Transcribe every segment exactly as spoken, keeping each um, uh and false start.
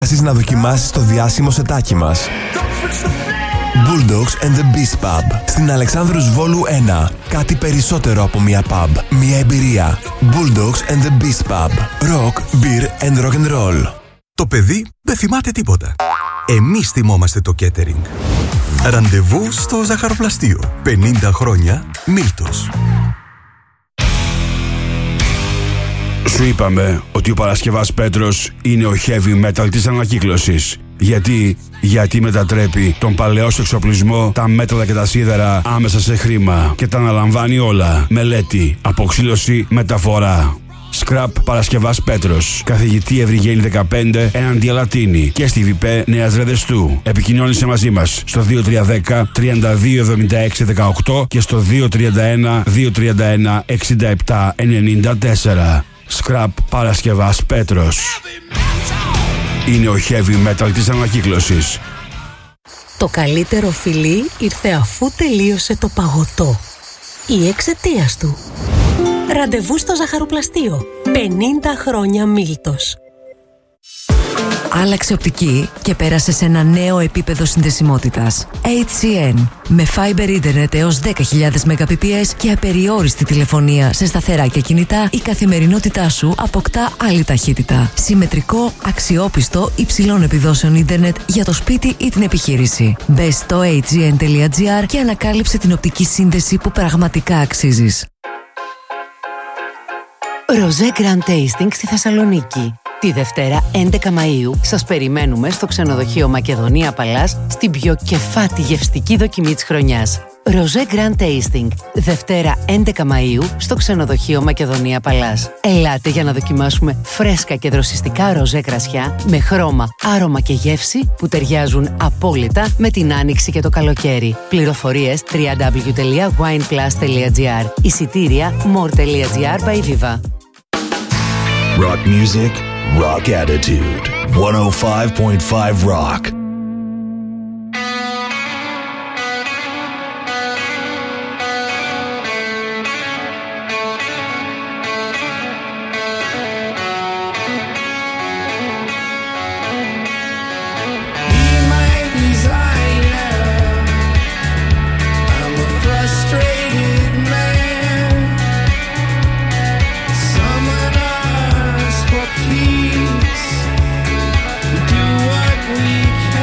Να δοκιμάσεις το διάσημο σετάκι μας. Bulldogs and the Beast Pub στην Αλεξάνδρους Βόλου ένα. Κάτι περισσότερο από μια pub. Μια εμπειρία. Bulldogs and the Beast Pub. Rock, beer and rock and roll. Το παιδί δεν θυμάται τίποτα. Εμείς θυμόμαστε το catering. Ραντεβού στο ζαχαροπλαστείο. πενήντα χρόνια Μίλτος. Σου είπαμε ότι ο Παρασκευάς Πέτρος είναι ο heavy metal της ανακύκλωσης. Γιατί, γιατί μετατρέπει τον παλαιό σου εξοπλισμό, τα μέταλλα και τα σίδερα άμεσα σε χρήμα και τα αναλαμβάνει όλα. Μελέτη, αποξήλωση, μεταφορά. Scrap Παρασκευάς Πέτρος. Καθηγητή Ευρυγένη δεκαπέντε έναντι Αλατίνη και στη ΒΙΠΕ Νέας Ρεδεστού. Επικοινώνησε μαζί μας στο δύο τρία ένα μηδέν τρία δύο εβδομήντα έξι δεκαοκτώ και στο δύο τρία ένα δύο τρία ένα εξήντα επτά ενενήντα τέσσερα. Scrap Παρασκευάς Πέτρος. Είναι ο heavy metal της ανακύκλωσης. Το καλύτερο φιλί ήρθε αφού τελείωσε το παγωτό. Ή εξαιτίας του. Ραντεβού στο ζαχαροπλαστείο. πενήντα χρόνια Μίλτος. Άλλαξε οπτική και πέρασε σε ένα νέο επίπεδο συνδεσιμότητας. έιτς σι εν. Με Fiber Internet έως δέκα χιλιάδες Mbps και απεριόριστη τηλεφωνία σε σταθερά και κινητά, η καθημερινότητά σου αποκτά άλλη ταχύτητα. Συμμετρικό, αξιόπιστο, υψηλών επιδόσεων ίντερνετ για το σπίτι ή την επιχείρηση. Μπες στο έιτς τζι εν τελεία τζι άρ και ανακάλυψε την οπτική σύνδεση που πραγματικά αξίζεις. Ροζέ Grand Tasting στη Θεσσαλονίκη. Τη Δευτέρα έντεκα Μαΐου σας περιμένουμε στο ξενοδοχείο Μακεδονία Παλάς στην πιο κεφάτη γευστική δοκιμή της χρονιάς. Ροζέ Grand Tasting. Δευτέρα έντεκα Μαΐου στο ξενοδοχείο Μακεδονία Παλάς. Ελάτε για να δοκιμάσουμε φρέσκα και δροσιστικά ροζέ κρασιά με χρώμα, άρωμα και γεύση που ταιριάζουν απόλυτα με την άνοιξη και το καλοκαίρι. Πληροφορίες double-u double-u double-u τελεία wine plus τελεία τζι άρ. Εισιτήρια more τελεία τζι άρ by Viva. Rock music, rock attitude. one oh five point five Rock. Do what we can.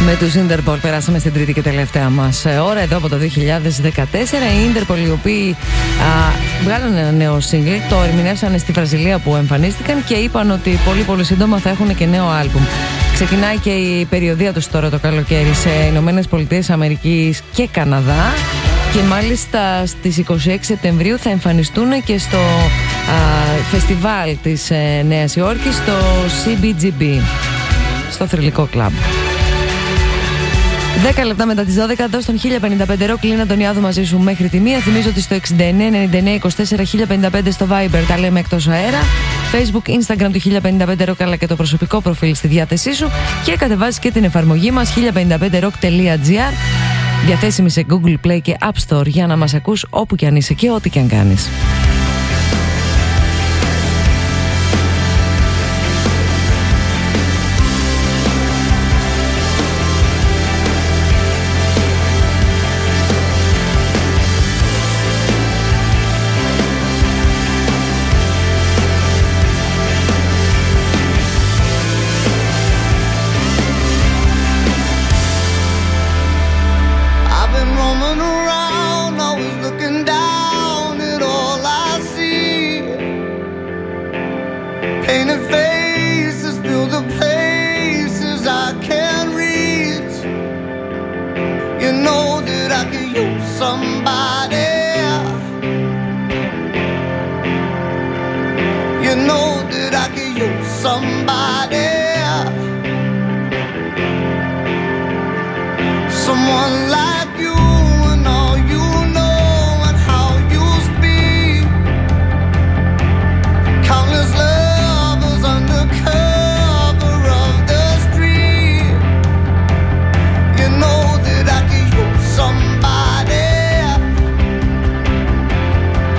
Με τους Interpol περάσαμε στην τρίτη και τελευταία μας ώρα εδώ από το δύο χιλιάδες δεκατέσσερα. Οι Interpol, οι οποίοι α, βγάλαν ένα νέο single, το ερμηνεύσανε στη Βραζιλία που εμφανίστηκαν και είπαν ότι πολύ πολύ σύντομα θα έχουν και νέο άλμπουμ. Ξεκινάει και η περιοδεία τους τώρα το καλοκαίρι σε Ηνωμένες Πολιτείες Αμερικής και Καναδά. Και μάλιστα στις είκοσι έξι Σεπτεμβρίου θα εμφανιστούν και στο α, φεστιβάλ της ε, Νέας Υόρκης, στο σι μπι τζι μπι, στο Θρυλικό Κλαμπ. δέκα λεπτά μετά τις δώδεκα, εδώ στον χίλια πενήντα πέντε Rock, Λίνα Αντωνιάδου μαζί σου μέχρι τη μία. Θυμίζω ότι στο εξήντα εννέα ενενήντα εννέα είκοσι τέσσερα χίλια πενήντα πέντε στο Viber τα λέμε εκτός αέρα. Facebook, Instagram του χίλια πενήντα πέντε Rock, αλλά και το προσωπικό προφίλ στη διάθεσή σου. Και κατεβάζεις και την εφαρμογή μας χίλια πενήντα πέντε rock τελεία τζι άρ, διαθέσιμη σε Google Play και App Store, για να μας ακούς όπου και αν είσαι και ό,τι και αν κάνεις.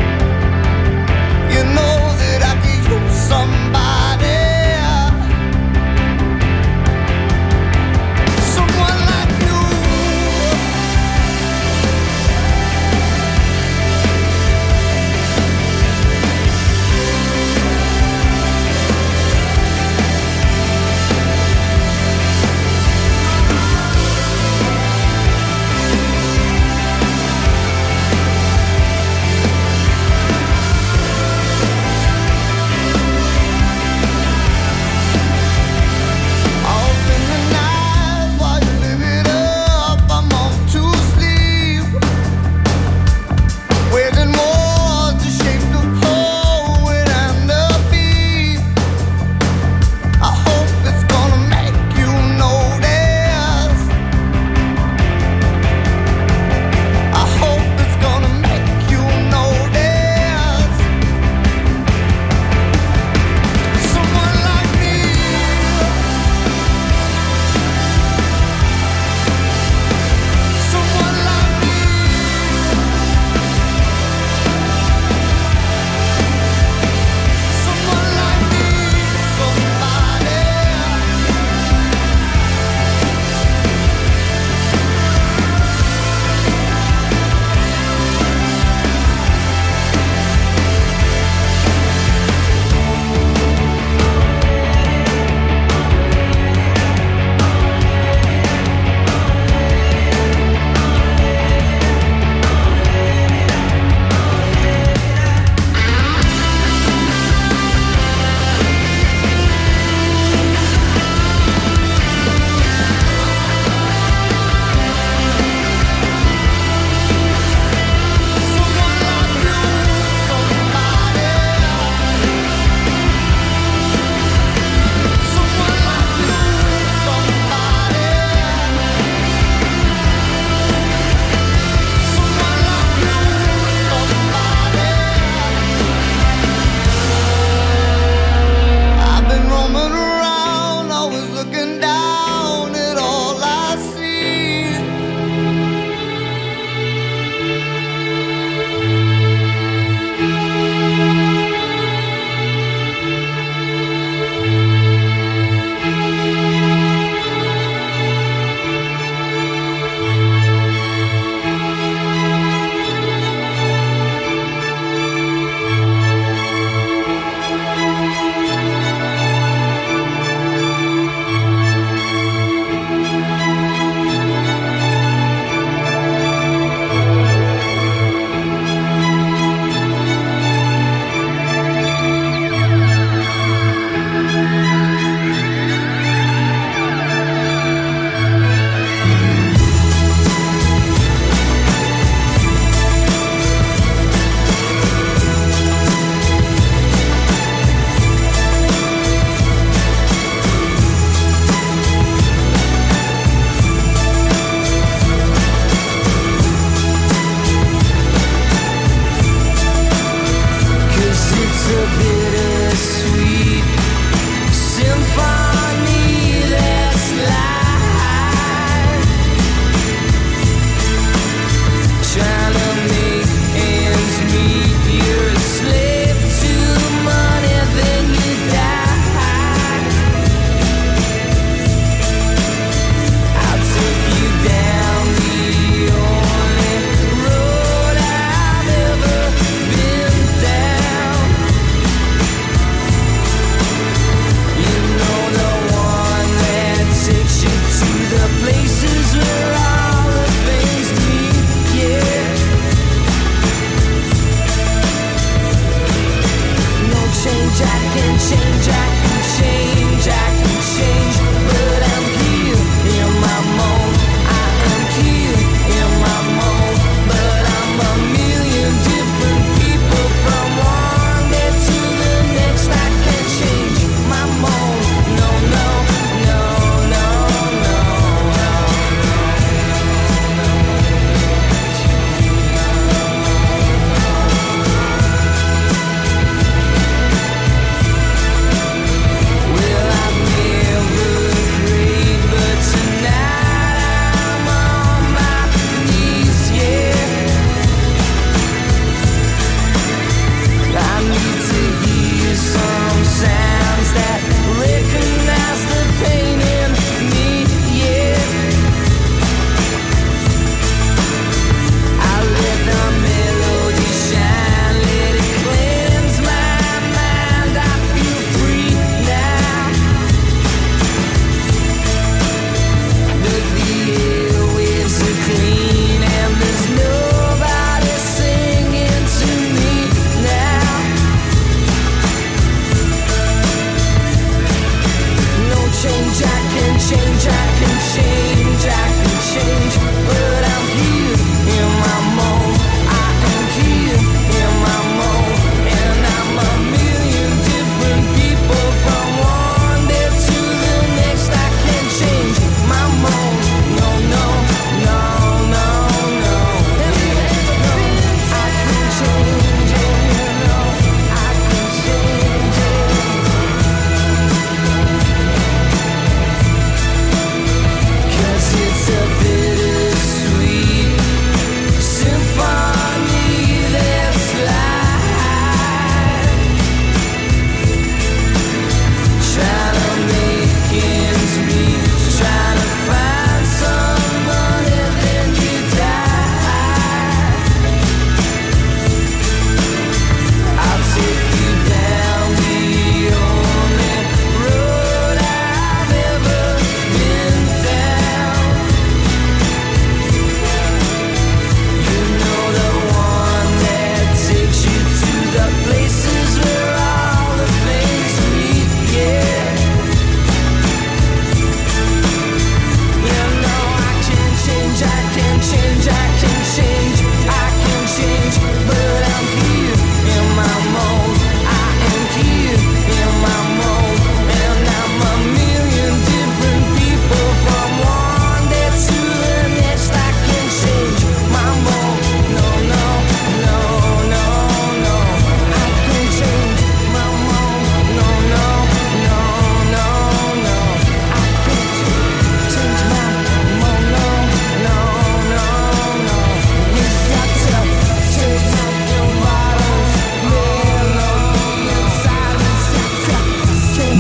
Somebody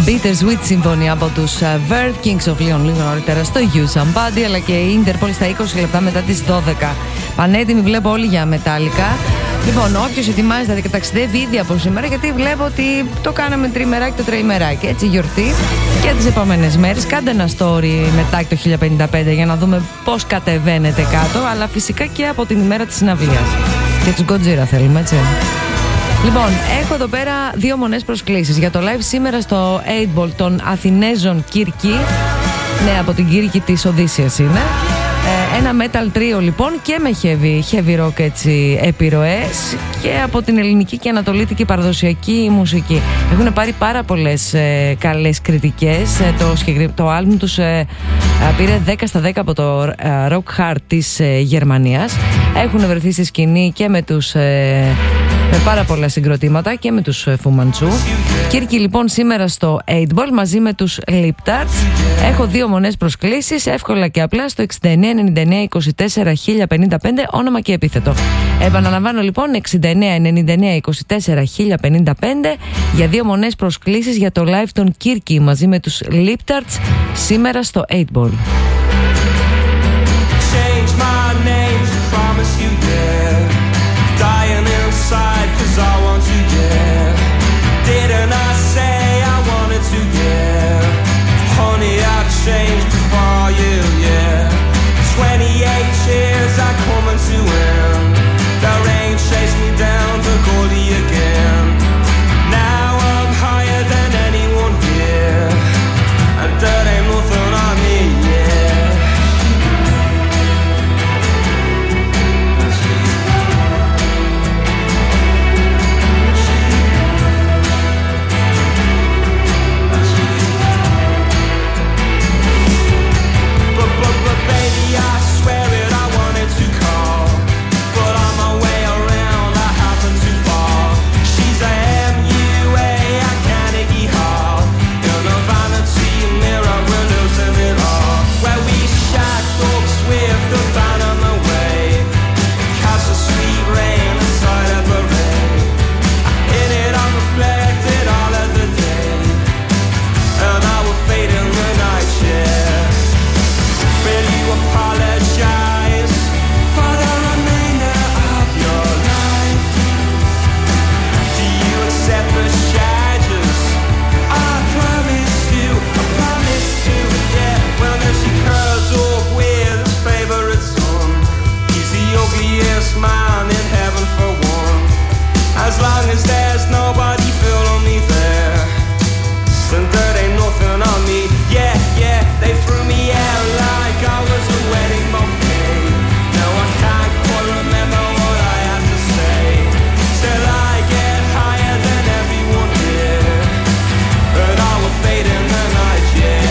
Bittersweet Symphony από τους Verve, Kings of Leon λίγο νωρίτερα στο You Somebody, αλλά και η Interpol στα είκοσι λεπτά μετά τις δώδεκα. Πανέτοιμοι βλέπω όλοι για Metallica. Λοιπόν, όποιος ετοιμάζεται και ταξιδεύει ήδη από σήμερα, γιατί βλέπω ότι το κάναμε τριμεράκι το τριημεράκι, έτσι γιορτή, και τις επόμενες μέρες. Κάντε ένα story μετά το χίλια πενήντα πέντε για να δούμε πώς κατεβαίνετε κάτω, αλλά φυσικά και από την ημέρα της συναυλίας. Και τους Gojira θέλουμε, έτσι. Λοιπόν, έχω εδώ πέρα δύο μονές προσκλήσεις για το live σήμερα στο eight ball των Αθηνέζων Κύρκη. Ναι, από την Κύρκη της Οδύσσιας είναι. Ε, ένα metal trio λοιπόν και με heavy, heavy rock έτσι επιρροές, και από την ελληνική και ανατολίτικη παραδοσιακή μουσική. Έχουν πάρει πάρα πολλές ε, καλές κριτικές. Ε, το, το άλμπουμ τους ε, ε, πήρε δέκα στα δέκα από το ε, Rock Hard της ε, Γερμανίας. Έχουν βρεθεί στη σκηνή και με τους... Ε, με πάρα πολλά συγκροτήματα και με τους Fu Manchu. Κύρκη λοιπόν σήμερα στο eight ball μαζί με τους Lip Tarts. Έχω δύο μονές προσκλήσεις, εύκολα και απλά, στο εξήντα εννέα ενενήντα εννέα είκοσι τέσσερα χίλια πενήντα πέντε, όνομα και επίθετο. Επαναλαμβάνω λοιπόν, εξήντα εννέα ενενήντα εννέα είκοσι τέσσερα χίλια πενήντα πέντε για δύο μονές προσκλήσεις για το live των Κύρκη μαζί με τους Lip Tarts σήμερα στο eight ball. Inside, cause I want to, yeah. Didn't I say I wanted to, yeah. Honey, I've changed for you, yeah. Twenty-eight years are coming to end. The rain chased me down the gully again. Now I'm higher than anyone here, and that ain't nothing on me, yeah. As long as there's nobody feeling me there, then there ain't nothing on me. Yeah, yeah, they threw me out like I was a wedding bouquet. Now I can't quite remember what I had to say. Till I get higher than everyone here, and I will fade in the night,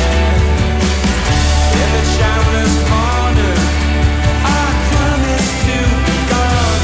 yeah. In the shameless corner, I promise to be gone.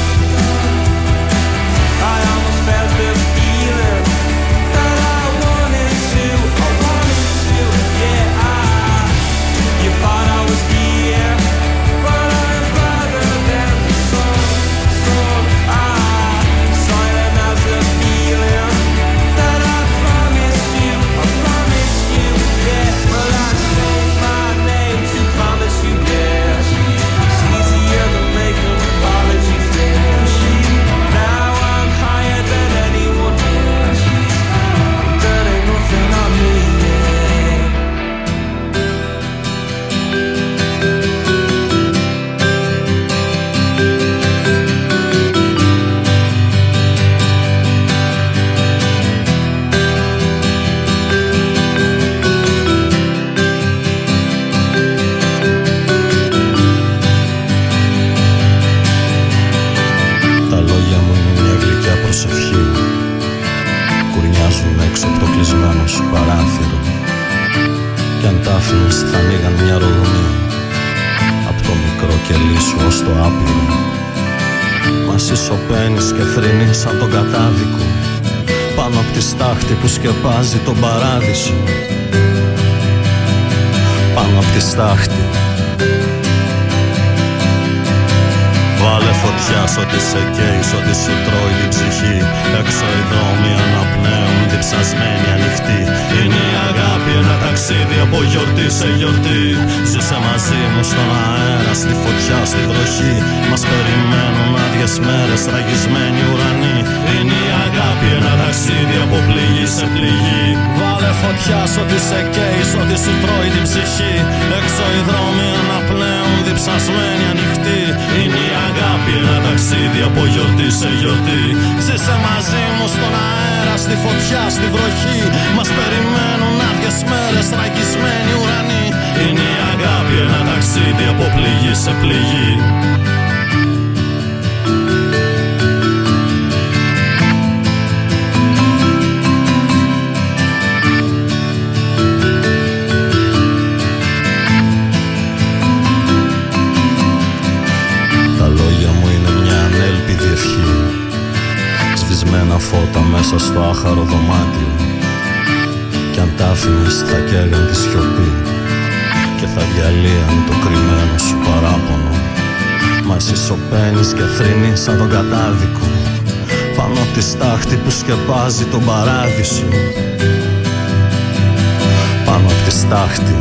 I almost felt the feeling that I wanted to, I wanted to, yeah. I, you thought I was here, but I'm farther than the sun, sun. Ah, silent as the feeling that I promised you, I promised you, yeah. Well, I changed my name to promise you, yeah. It's easier than making apologies, yeah. Now I'm higher than anyone here. There ain't nothing on me, yeah. Τα λόγια μου είναι μια γλυκιά προσευχή. Κουρνιάζουν έξω από το κλεισμένο σου παράθυρο, κι αν τα άφηνες θα ανοίγαν μια ρογμή απ' το μικρό κελί σου ως το άπειρο. Μα εσύ σωπαίνεις και θρηνείς σαν τον κατάδικο πάνω απ' τη στάχτη που σκεπάζει τον παράδεισο. Πάνω απ' τη στάχτη. Βάλε φωτιά σ' ό,τι σε καίει, σ' ό,τι σου τρώει την ψυχή. Έξω οι δρόμοι αναπνέουν, διψασμένοι ανοιχτοί. Είναι η ταξίδι από γιορτή σε γιορτή. Ζήσε μαζί μου στον αέρα, στη φωτιά, στη βροχή. Μας περιμένουν άδειες μέρες, ραγισμένοι ουρανοί. Είναι η αγάπη ένα ταξίδι από πληγή σε πληγή. Βάλε φωτιά σ' ό,τι σε καίει, σ' ό,τι σου τρώει την ψυχή. Έξω οι δρόμοι αναπνέουν, διψασμένοι ανοιχτοί. Είναι η αγάπη ένα ταξίδι από γιορτή σε γιορτή. Ζήσε μαζί μου στον αέρα, στη φωτιά, στη βροχή. Μας περιμένουν άδειες μέρες, ραγισμένοι ουρανοί. Είναι η αγάπη ένα ταξίδι από πληγή σε πληγή. Σβησμένα φώτα μέσα στο άχαρο δωμάτιο. Κι αν τ' άφηνες θα καίγαν τη σιωπή και θα διαλύαν το κρυμμένο σου παράπονο. Μα εσύ σωπαίνεις και θρηνείς σαν τον κατάδικο πάνω απ' τη στάχτη που σκεπάζει τον παράδεισο. Πάνω απ' τη στάχτη.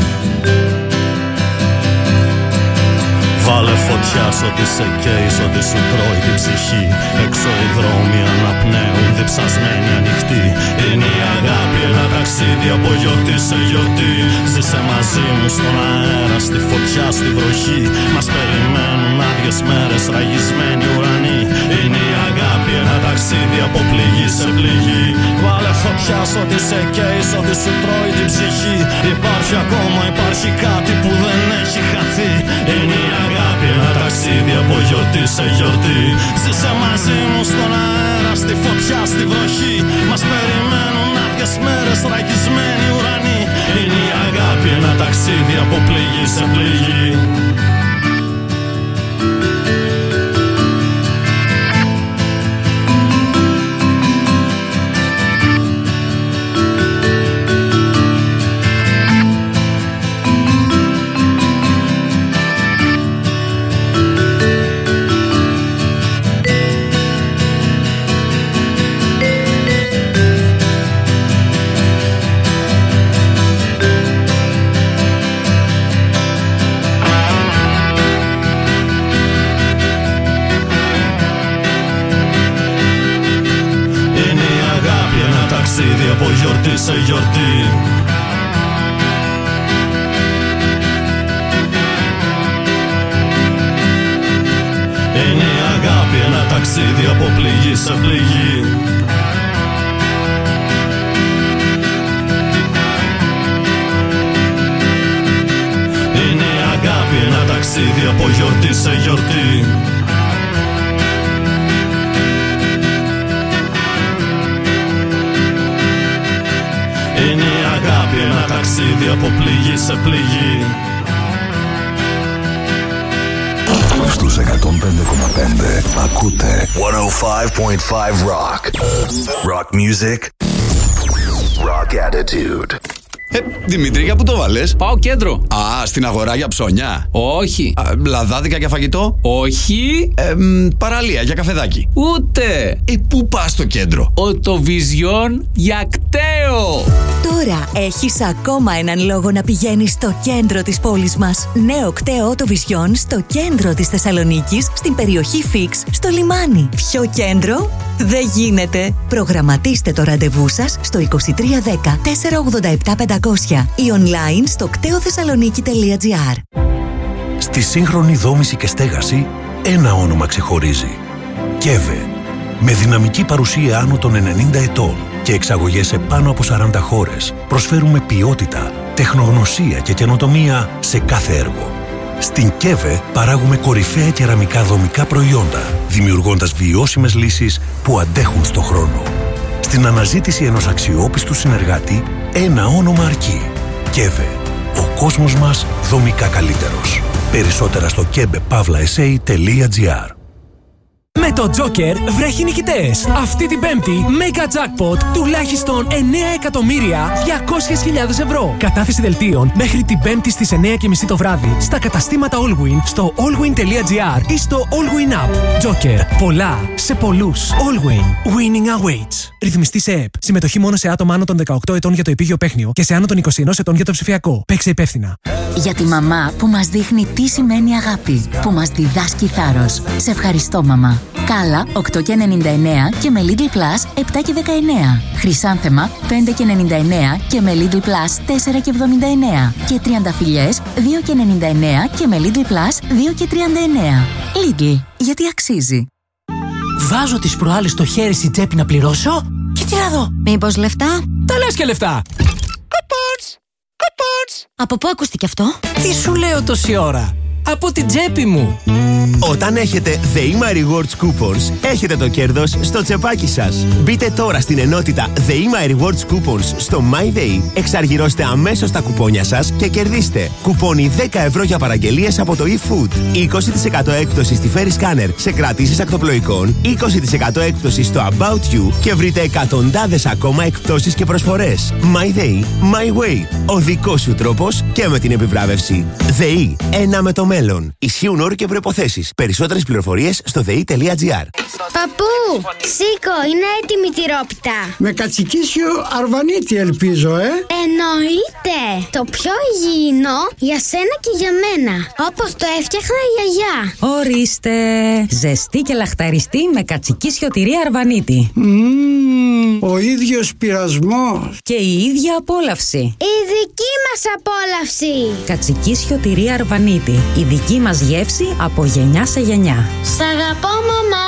Βάλε φωτιά σ' ό,τι σε καίει, σ' ό,τι σου τρώει την ψυχή. Έξω οι δρόμοι αναπνέουν, διψασμένοι ανοιχτοί. Είναι η αγάπη ένα ταξίδι από γιορτή σε γιορτή. Ζήσε μαζί μου στον αέρα, στη φωτιά, στη βροχή. Μας περιμένουν άδειες μέρες, ραγισμένοι ουρανοί. Είναι η αγάπη ένα ταξίδι από πληγή σε πληγή. Βάλε φωτιά σ' ό,τι σε καίει, σ' ό,τι σου τρώει την ψυχή. Υπάρχει ακόμα, υπάρχει κάτι που δεν έχει χαθεί. Είναι η αγάπη ένα ταξίδι από γιορτή σε γιορτή. Ζήσε μαζί μου στον αέρα, στη φωτιά, στη βροχή. Μας περιμένουν άδειες μέρες, ραγισμένοι ουρανοί. Είναι η αγάπη ένα ταξίδι από πληγή σε πληγή. Από γιορτή σε γιορτή. Είναι η αγάπη ένα ταξίδι από πληγή σε πληγή. Είναι η αγάπη ένα ταξίδι από γιορτή σε γιορτή. Είναι η αγάπη ένα ταξίδι από πληγή σε πληγή. Στους εκατόν πέντε κόμμα πέντε ακούτε εκατόν πέντε κόμμα πέντε Rock. Rock music. Rock attitude. Ε, Δημήτρη, για πού το βάλες? Πάω κέντρο. Α, στην αγορά για ψώνια. Όχι. Α, λαδάδικα για φαγητό. Όχι. Ε, μ, παραλία για καφεδάκι. Ούτε. Ε, πού πας στο κέντρο? Οτοβιζιόν για κταίο. Τώρα έχεις ακόμα έναν λόγο να πηγαίνεις στο κέντρο της πόλης μας. Νέο κταίο Οτοβιζιόν στο κέντρο της Θεσσαλονίκης, στην περιοχή Φίξ, στο λιμάνι. Πιο κέντρο δεν γίνεται. Προγραμματίστε το ραντεβού σας στο είκοσι τρία δέκα τετρακόσια ογδόντα επτά πεντακόσια ή online στο κταίο θεσσαλονίκη τελεία τζι άρ. Στη σύγχρονη δόμηση και στέγαση, ένα όνομα ξεχωρίζει. κέβε. Με δυναμική παρουσία άνω των ενενήντα ετών και εξαγωγές σε πάνω από σαράντα χώρες, προσφέρουμε ποιότητα, τεχνογνωσία και καινοτομία σε κάθε έργο. Στην κέβε παράγουμε κορυφαία κεραμικά δομικά προϊόντα, δημιουργώντας βιώσιμες λύσεις που αντέχουν στο χρόνο. Στην αναζήτηση ενός αξιόπιστου συνεργάτη, ένα όνομα αρκεί. κέβε. Ο κόσμος μας δομικά καλύτερος. Περισσότερα στο κέβε παύλα ες έι τελεία τζι άρ. Με το Joker βρέχει νικητές. Αυτή την Πέμπτη, Mega Jackpot τουλάχιστον εννέα εκατομμύρια διακόσιες χιλιάδες ευρώ. Κατάθεση δελτίων μέχρι την Πέμπτη στις εννέα και μισή το βράδυ στα καταστήματα Allwin, στο allwin τελεία gr ή στο Allwin App. Joker. Πολλά σε πολλούς. Allwin. Winning awaits. Ρυθμιστή σε ΕΠ. Συμμετοχή μόνο σε άτομα άνω των δεκαοκτώ ετών για το επίγειο παίχνιο και σε άνω των είκοσι ένα ετών για το ψηφιακό. Παίξε υπεύθυνα. Για τη μαμά που μας δείχνει τι σημαίνει αγάπη, που μας διδάσκει θάρρος. Σε ευχαριστώ, μαμά. Κάλα οκτώ και ενενήντα εννέα και με Lidl Plus επτά και δεκαεννέα. Χρυσάνθεμα πέντε και ενενήντα εννέα και με Lidl Plus τέσσερα και εβδομήντα εννέα. Και τριανταφυλλιές δύο και ενενήντα εννέα και με Lidl Plus δύο και τριάντα εννέα. Lidl, γιατί αξίζει. Βάζω τις προάλλες το χέρι στην τσέπη να πληρώσω και τι να δω. Μήπως λεφτά? Τα λες και λεφτά. Coupons! Coupons! Από πού ακούστηκε αυτό? Τι σου λέω τόση ώρα? Από την τσέπη μου. Όταν έχετε ΔΕΗΜΑ Rewards Coupons, έχετε το κέρδος στο τσεπάκι σας. Μπείτε τώρα στην ενότητα ΔΕΗΜΑ Rewards Coupons στο MyDay, εξαργυρώστε αμέσως τα κουπόνια σας και κερδίστε κουπόνι δέκα ευρώ για παραγγελίες από το eFood, είκοσι τοις εκατό έκπτωση στη Ferry Scanner σε κρατήσεις ακτοπλοϊκών, είκοσι τοις εκατό έκπτωση στο About You και βρείτε εκατοντάδες ακόμα εκπτώσεις και προσφορές. MyDay, My Way. Ο δικός σου τρόπος και με την επιβράβευση. ΔΕΗ, ένα με το μέλλον. Ισχύουν όροι και προϋποθέσεις. Περισσότερες πληροφορίες στο δε ι τελεία τζι άρ. Παππού, σήκω, είναι έτοιμη η τυρόπιτα. Με κατσικίσιο αρβανίτη ελπίζω, ε. Εννοείται. Το πιο υγιεινό για σένα και για μένα. Όπως το έφτιαχνα η γιαγιά. Ορίστε. Ζεστή και λαχταριστή με κατσικίσιο τυρί αρβανίτη. Mm, ο ίδιος πειρασμός. Και η ίδια απόλαυση. Η δική μας απόλαυση. Κατσικίσιο τυρί αρβανίτη. Η δική μας γεύση από γενιά σε γενιά. Σ' αγαπώ, μαμά.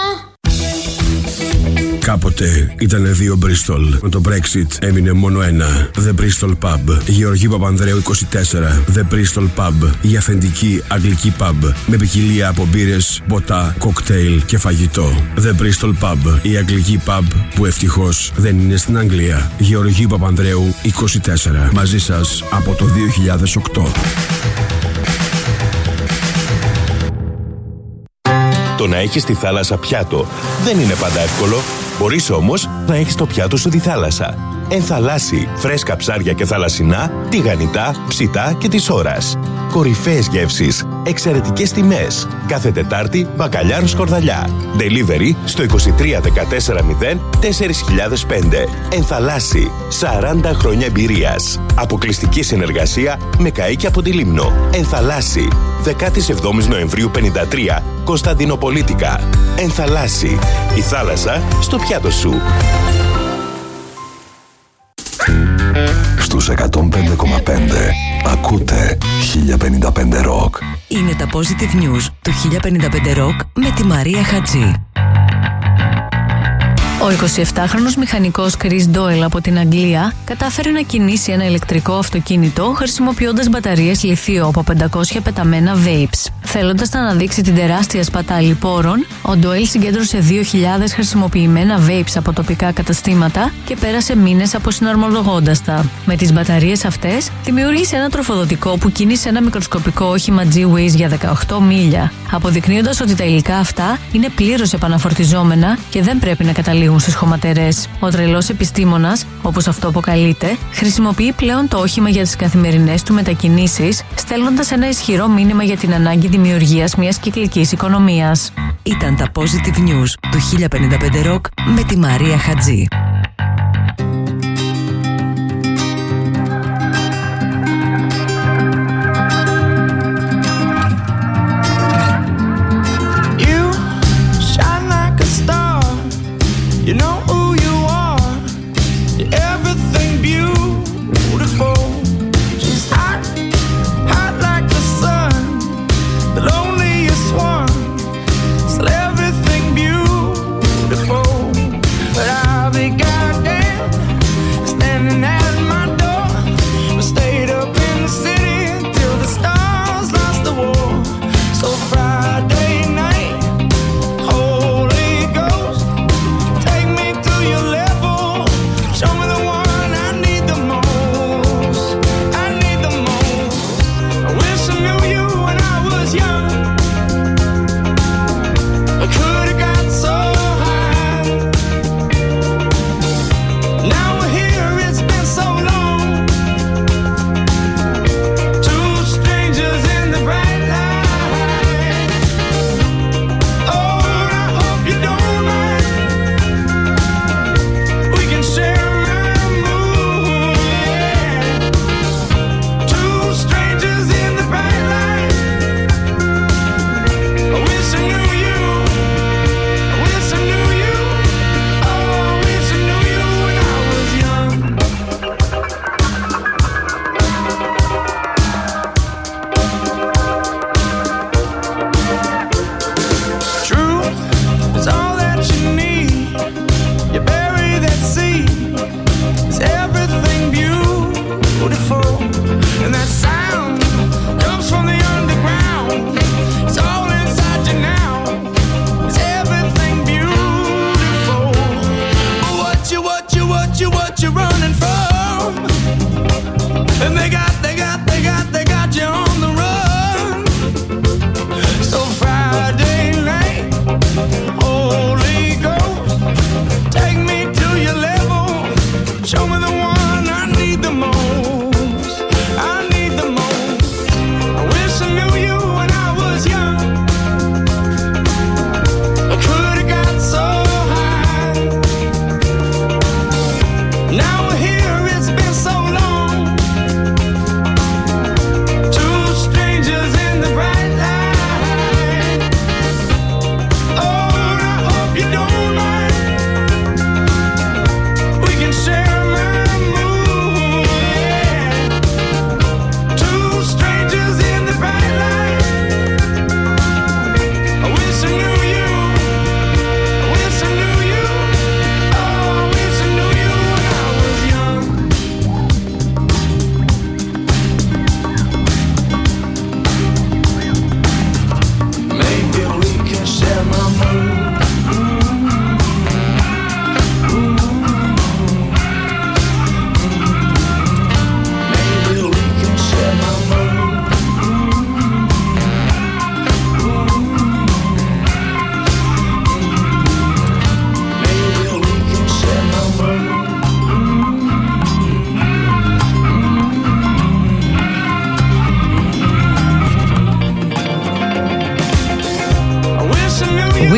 Κάποτε ήτανε δύο Bristol. Με το Brexit έμεινε μόνο ένα. The Bristol Pub. Γεωργίου Παπανδρέου είκοσι τέσσερα. The Bristol Pub. Η αυθεντική αγγλική pub. Με ποικιλία από μπύρες, ποτά, κοκτέιλ και φαγητό. The Bristol Pub. Η αγγλική pub που ευτυχώς δεν είναι στην Αγγλία. Γεωργίου Παπανδρέου είκοσι τέσσερα. Μαζί σας από το δύο χιλιάδες οκτώ. Το να έχεις τη θάλασσα πιάτο δεν είναι πάντα εύκολο. Μπορείς όμως να έχεις το πιάτο σου τη θάλασσα. Ενθαλάσσι, φρέσκα ψάρια και θαλασσινά, τηγανιτά, ψητά και της ώρας. Κορυφαίες γεύσεις, εξαιρετικές τιμές. Κάθε Τετάρτη, μπακαλιάρο σκορδαλιά. Delivery στο είκοσι τρία δεκατέσσερα μηδέν τέσσερα χιλιάδες πέντε. Ενθαλάσσι, σαράντα χρόνια εμπειρίας. Αποκλειστική συνεργασία με καΐκια από τη Λίμνο. Ενθαλάσσι, δεκαεπτά Νοεμβρίου πενήντα τρία, Κωνσταντινοπολίτικα. Ενθαλάσσι, η θάλασσα στο πιάτο σου. Στους εκατόν πέντε κόμμα πέντε ακούτε χίλια πενήντα πέντε Rock. Είναι τα Positive News του χίλια πενήντα πέντε Rock με τη Μαρία Χατζή. Ο εικοσιεπτάχρονος μηχανικός Chris Doyle από την Αγγλία κατάφερε να κινήσει ένα ηλεκτρικό αυτοκίνητο χρησιμοποιώντας μπαταρίες λιθίου από πεντακόσια πεταμένα vapes. Θέλοντας να αναδείξει την τεράστια σπατάλη πόρων, ο Doyle συγκέντρωσε δύο χιλιάδες χρησιμοποιημένα vapes από τοπικά καταστήματα και πέρασε μήνες αποσυναρμολογώντας τα. Με τις μπαταρίες αυτές, δημιούργησε ένα τροφοδοτικό που κίνησε ένα μικροσκοπικό όχημα G-Wiz για δεκαοκτώ μίλια, αποδεικνύοντας ότι τα υλικά αυτά είναι πλήρως επαναφορτιζόμενα και δεν πρέπει να καταλήγουν στις χωματερές. Ο τρελός επιστήμονας, όπως αυτό αποκαλείται, χρησιμοποιεί πλέον το όχημα για τις καθημερινές του μετακινήσεις, στέλνοντας ένα ισχυρό μήνυμα για την ανάγκη δημιουργίας μιας κυκλικής οικονομίας. Ήταν τα Positive News του χίλια πενήντα πέντε Rock με τη Μαρία Χατζή. You know who you are, you're everything beautiful. She's hot, hot like the sun, the loneliest one, still everything beautiful. But I'll be goddamn, standing at my door. We stayed up in the city till the stars lost the war. So Friday night, Holy Ghost, take me to your level. Show me the one I need the most. I need the most. I wish I knew you when I was young. I could have got so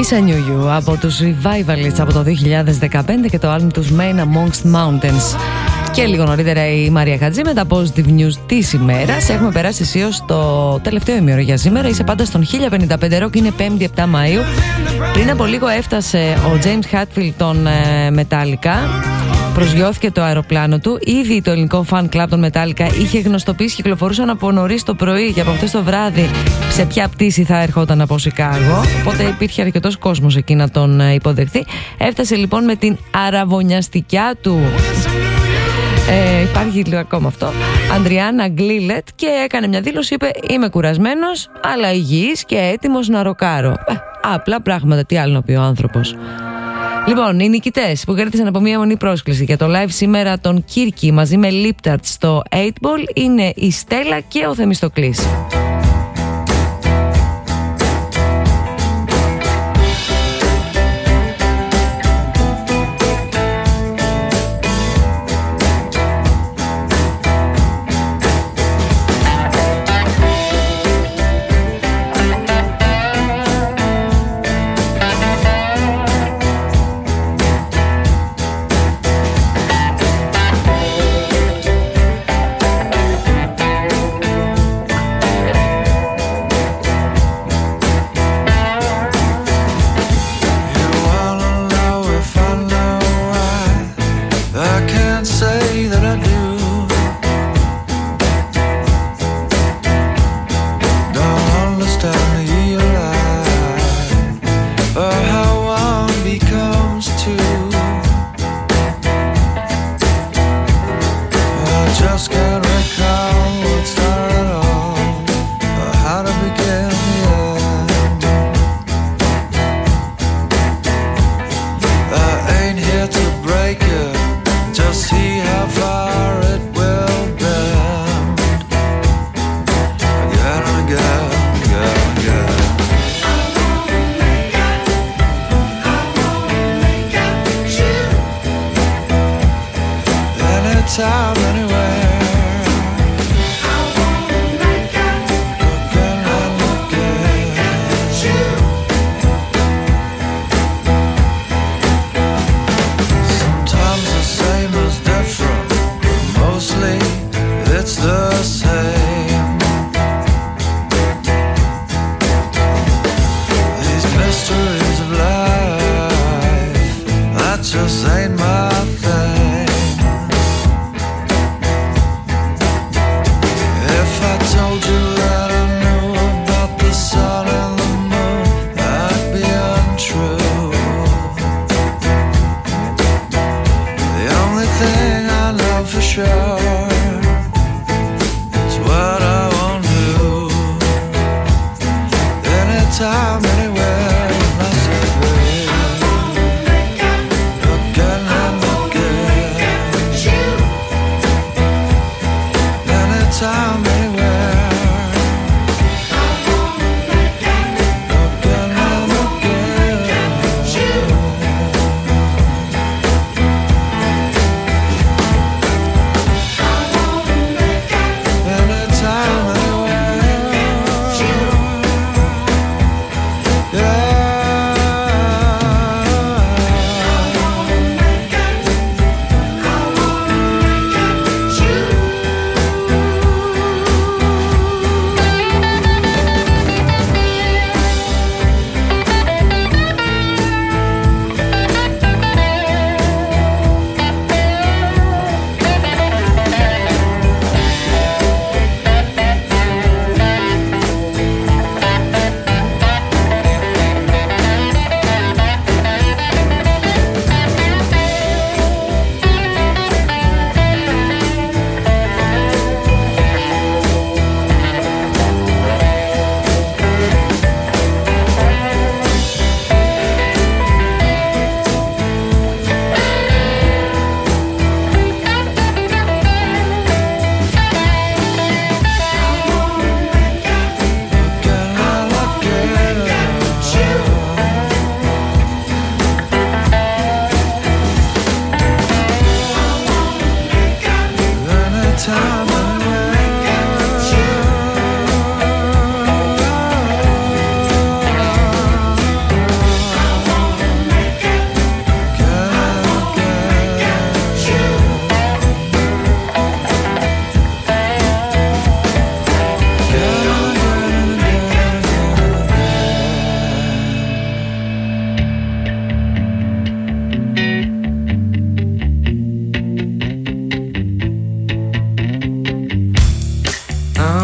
Miss I Knew You από τους Revivalists από το δύο χιλιάδες δεκαπέντε και το άλμπουμ τους Main Amongst Mountains. Και λίγο νωρίτερα η Μαρία Χατζή με τα positive news της ημέρας. Έχουμε περάσει αισίως στο τελευταίο ημίωρο για σήμερα. Είσαι πάντα στον χίλια πενήντα πέντε Rock, είναι πέμπτη επτά Μαΐου. Πριν από λίγο έφτασε ο James Hetfield των ε, Metallica. Προσγειώθηκε το αεροπλάνο του. Ήδη το ελληνικό fan club των Metallica είχε γνωστοποιήσει, κυκλοφορούσαν από νωρίς το πρωί και από χθες το βράδυ σε ποια πτήση θα ερχόταν από Σικάγο. Οπότε υπήρχε αρκετός κόσμος εκεί να τον ε, υποδεχθεί. Έφτασε λοιπόν με την αραβωνιαστικιά του. Ε, υπάρχει λίγο ακόμα αυτό. Αντριάννα Γκλίλετ και έκανε μια δήλωση. Είπε: είμαι κουρασμένος, αλλά υγιής και έτοιμος να ροκάρω. Ε, απλά πράγματα. Τι άλλο να πει ο άνθρωπος. Λοιπόν, οι νικητές που κέρδισαν από μία μονή πρόσκληση για το live σήμερα τον Κίρκι μαζί με Liptart στο eight ball είναι η Στέλλα και ο Θεμιστοκλής.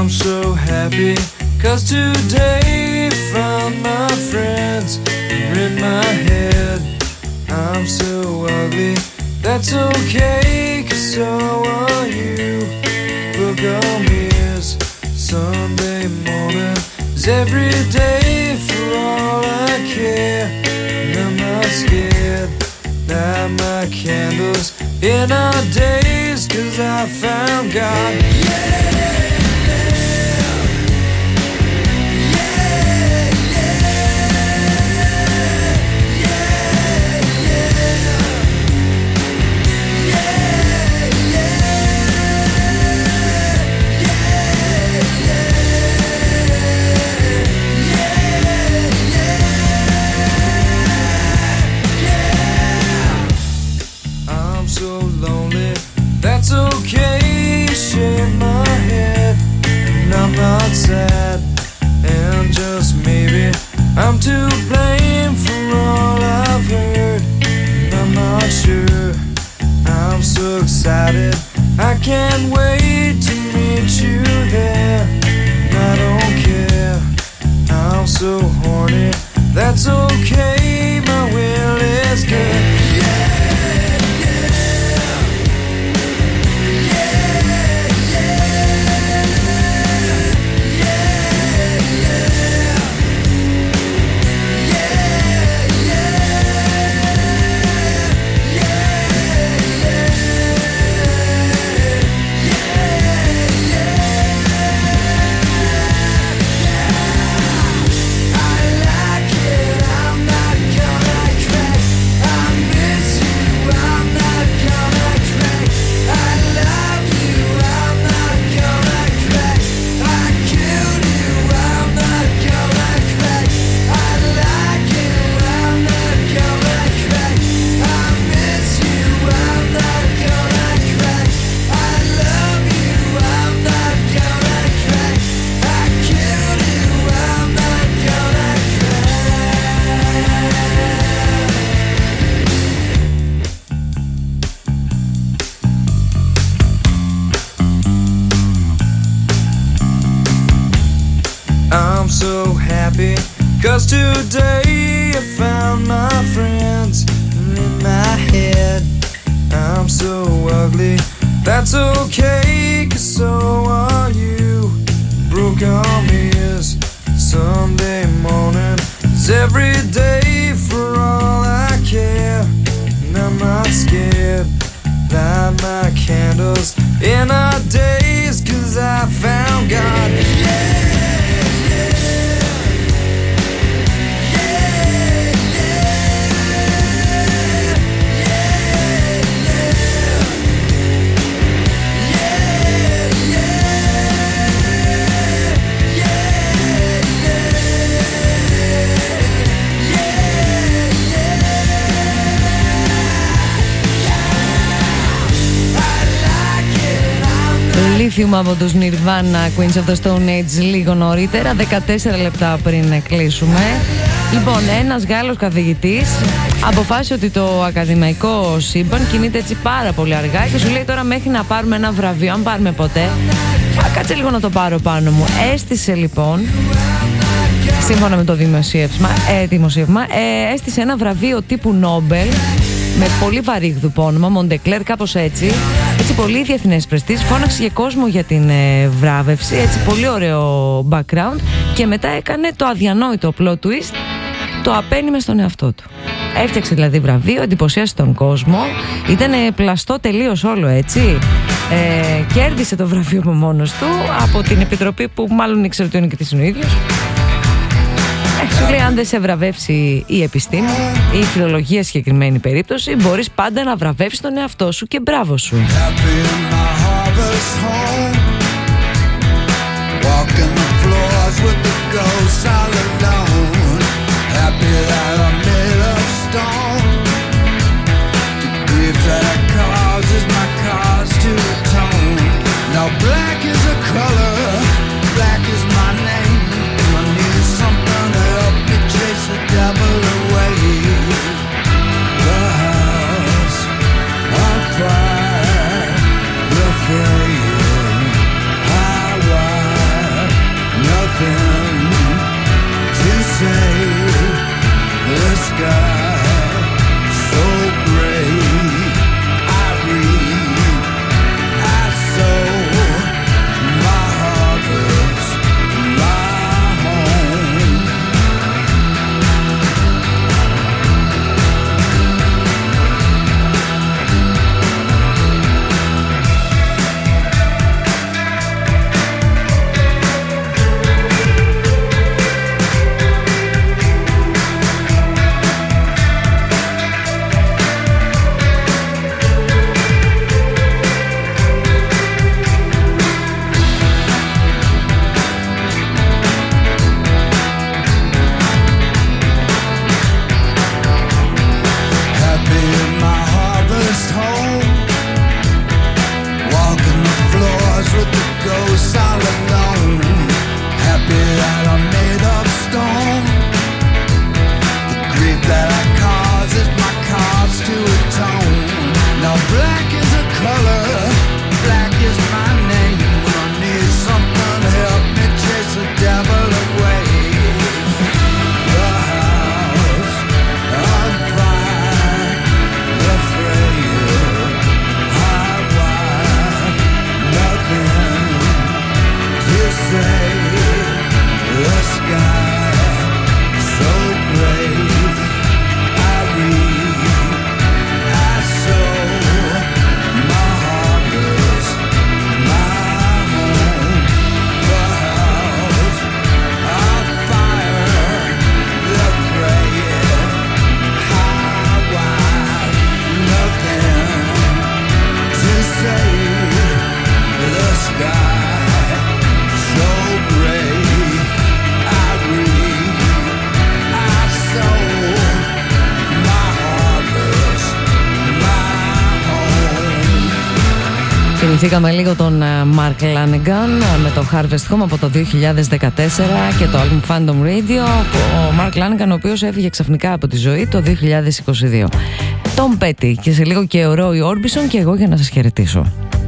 I'm so happy, 'cause today found my friends are in my head. I'm so ugly, that's okay, 'cause so are you. Book on mirrors, Sunday morning is every day for all I care. And I'm not scared, light my candles in our days, 'cause I found God. That's okay, shake my head, and I'm not sad, and just maybe I'm to blame for all I've heard, and I'm not sure. I'm so excited, I can't wait to meet you there, and I don't care, I'm so horny, that's okay, my will is good. I'm so happy, 'cause today I found my friends in my head. I'm so ugly, that's okay, 'cause so are you. Broke arm is Sunday morning is every day for all I care, and I'm not scared, light my candles in our days, 'cause I found God. Yeah. Lithium από τους Nirvana, Queens of the Stone Age, λίγο νωρίτερα, δεκατέσσερα λεπτά πριν κλείσουμε. Λοιπόν, ένας Γάλλος καθηγητής αποφάσισε ότι το ακαδημαϊκό σύμπαν κινείται έτσι πάρα πολύ αργά και σου λέει τώρα μέχρι να πάρουμε ένα βραβείο, αν πάρουμε ποτέ, α, κάτσε λίγο να το πάρω πάνω μου. Έστησε λοιπόν, σύμφωνα με το δημοσίευμα, ε, δημοσίευμα ε, έστησε ένα βραβείο τύπου Νόμπελ με πολύ βαρύγδουπο όνομα, Μοντεκλέρ, κάπως έτσι. Έτσι πολύ διεθνές πρεστής, φώναξε και κόσμο για την ε, βράβευση, έτσι πολύ ωραίο background, και μετά έκανε το αδιανόητο plot twist, το απένιμε στον εαυτό του. Έφτιαξε δηλαδή βραβείο, εντυπωσίασε τον κόσμο, ήταν πλαστό τελείως όλο, έτσι. Ε, κέρδισε το βραβείο από μόνος του από την επιτροπή που μάλλον ήξερε ότι είναι και της είναι ο ίδιος. Σου λέει, αν δεν σε βραβεύσει η επιστήμη ή η φιλολογία συγκεκριμένη περίπτωση, μπορείς πάντα να βραβεύσεις τον εαυτό σου και μπράβο σου. The Θυμηθήκαμε λίγο τον Mark Lanegan με το Harvest Home από το δύο χιλιάδες δεκατέσσερα και το album Phantom Radio. Ο Mark Lanegan, ο οποίος έφυγε ξαφνικά από τη ζωή το δύο χιλιάδες είκοσι δύο. Tom Petty και σε λίγο και ο Roy Orbison και εγώ για να σας χαιρετήσω.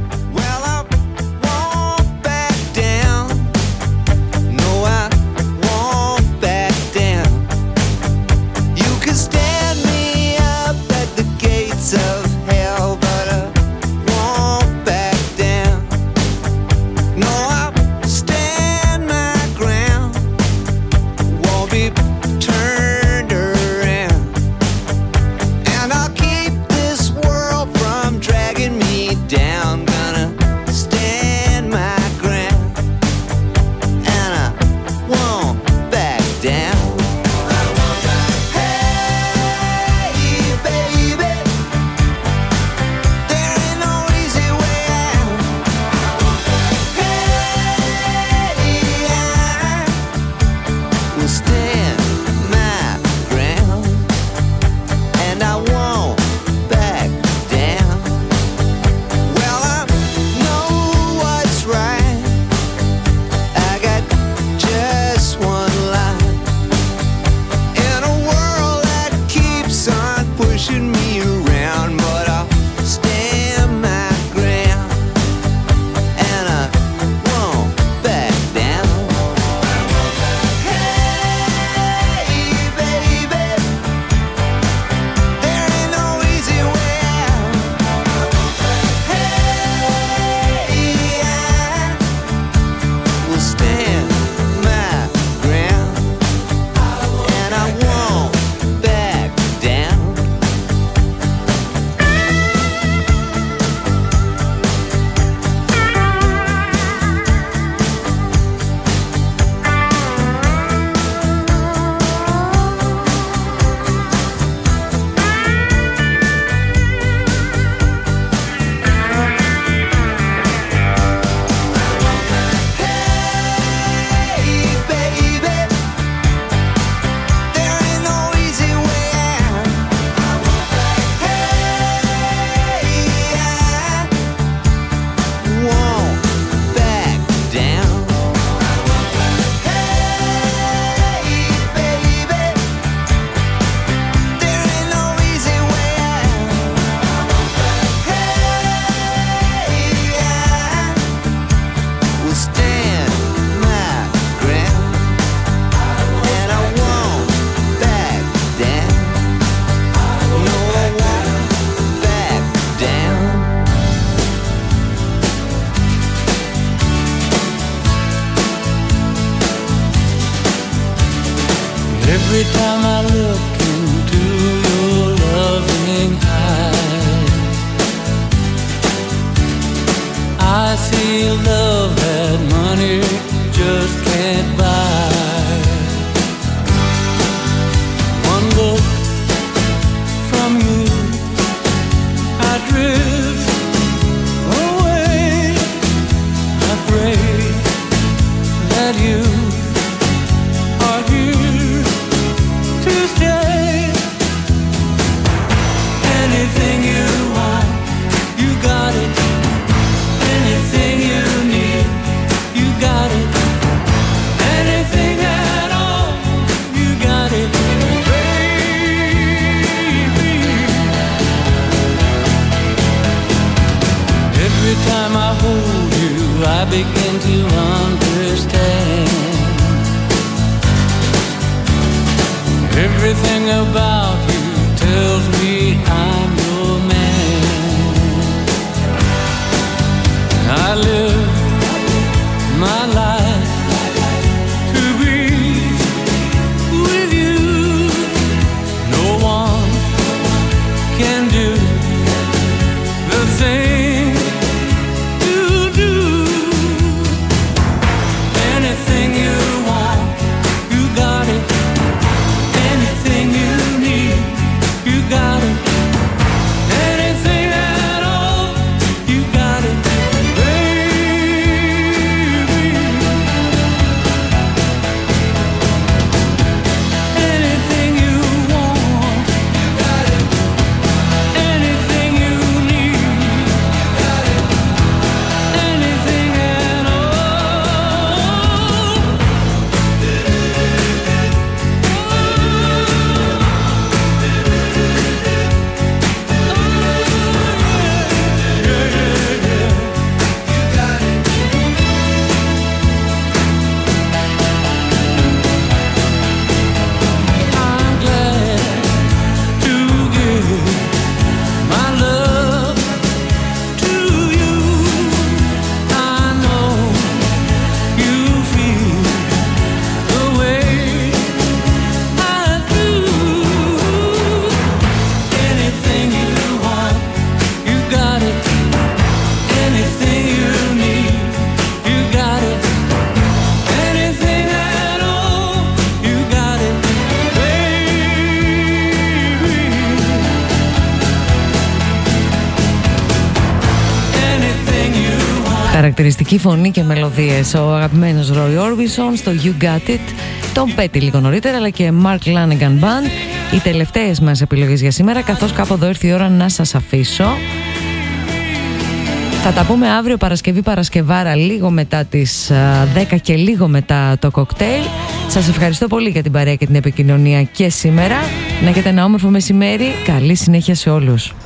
Every time I look into your loving eyes, I see love that money just can't buy. One look from you, I drift away. I pray that you are here to stay. Anything you want, you got it. Anything you need, you got it. Anything at all, you got it, baby. Every time I hold you, I begin to understand. Everything about you tells me I'm your man. I live my life to be with you. No one can do the thing you do. Anything you want, you got it. Anything you need, you got it. Anything at all, you got it, baby. Χαρακτηριστική φωνή και μελωδίες. Ο αγαπημένος Roy Orbison στο You Got It, τον Petty λίγο νωρίτερα, αλλά και Mark Lanegan Band. Οι τελευταίες μας επιλογές για σήμερα, καθώς κάπου εδώ ήρθε η ώρα να σας αφήσω. Θα τα πούμε αύριο Παρασκευή Παρασκευάρα, λίγο μετά τις δέκα και λίγο μετά το κοκτέιλ. Σας ευχαριστώ πολύ για την παρέα και την επικοινωνία και σήμερα. Να έχετε ένα όμορφο μεσημέρι. Καλή συνέχεια σε όλους.